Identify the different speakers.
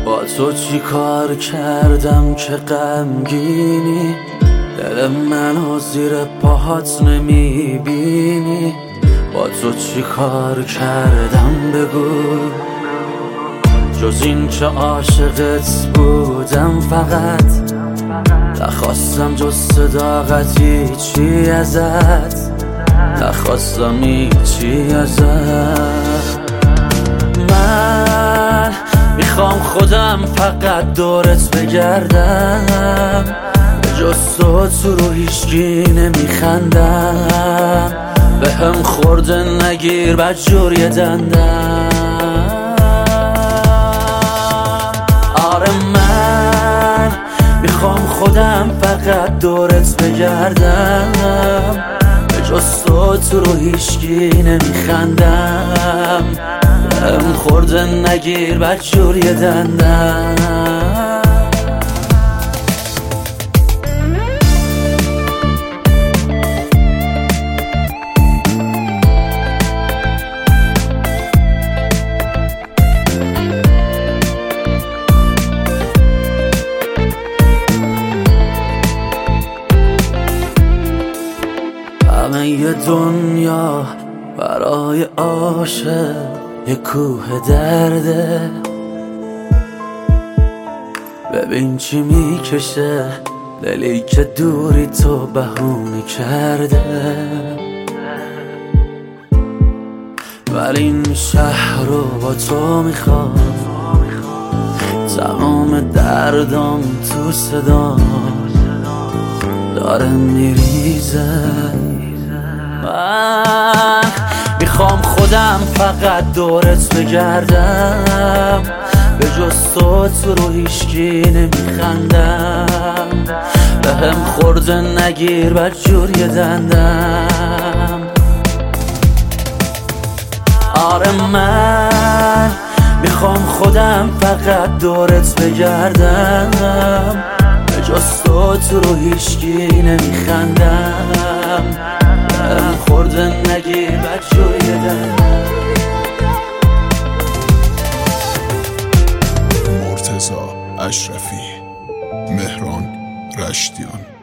Speaker 1: با تو چی کار کردم که غمگینی؟ دل منو زیر پاهات نمیبینی؟ با تو چی کار کردم بگو، جز این که عاشقت بودم فقط. نخواستم جز صداقت هیچی ازت، نخواستم هیچی ازت. من میخوام خودم فقط دورت بگردم، به جز تو رو هیچکی نمیخندم. به هم خورده نگیر بدجور یه دندم. آره من میخوام خودم فقط دورت بگردم، به جز تو رو هیچکی نمیخندم. به هم خورده نگیر بدجور یه دندم. همه یه دنیا برای عاشق یه کوه درده. ببین چی میکشه دلی که دوری تو بهونه کرده. ولی این شهر رو با تو میخوام، تمام دردام تو صدا داره میریزه. من میخوام خودم فقط دورت بگردم، به جز تو رو هیچکی نمیخندم. به هم خورده نگیر بدجور یه دندم. آره من میخوام خودم فقط دورت بگردم، به جز تو رو هیچکی نمیخندم. به هم خورده نگیر بدجور یه دندم.
Speaker 2: مرتضی اشرفی، مهران رشتیان.